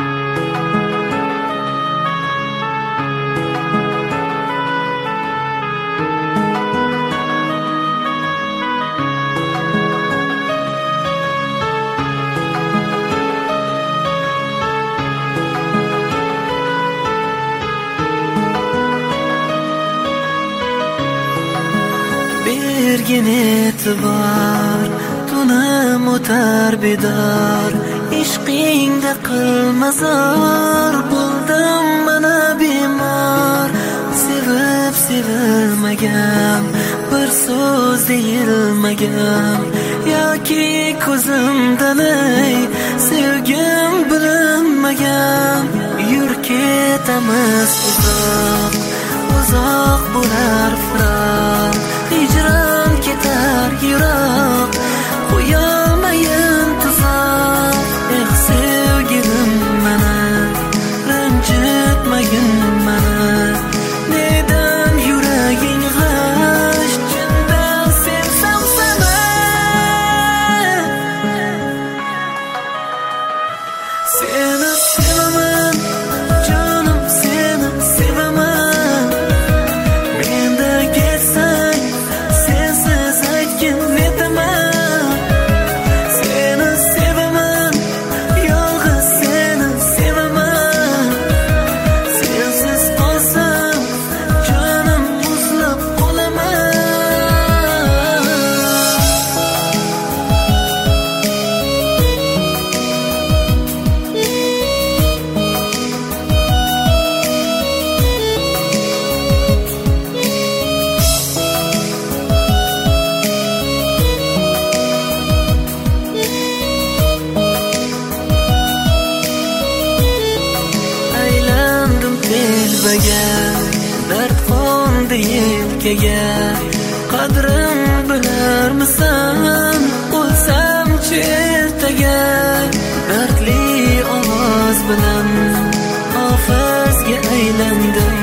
Bergin e'tibor, tunim o'tar bedor, ishqingda qilmazor, bo'ldim mana bemor. Sevib sevilmagan, bir so'z deyilmagan, yoki ko'zimdan ey sevgim bilinmagan. Yur ketamiz uzoq, uzoq bo'lar firoq, hijron ketar yiroq, qo'yolmayin tuzoq. Sevgilim mana, ranjitmagin mana, nedan yuraging g'ash, chindan sevsam sana. Seni sevaman jonim, seni sevaman. Menda ketsang sensiz aytgin netaman. Seni sevaman, yolg'iz seni sevaman. Sensiz qolsam jonim muzlab qolaman. Aylandim telbaga, dard qo'ndi yelkaga. Qadrim bilarmisan, o'lsamchi ertaga. Dardli ovoz bilan hofizga aylandim.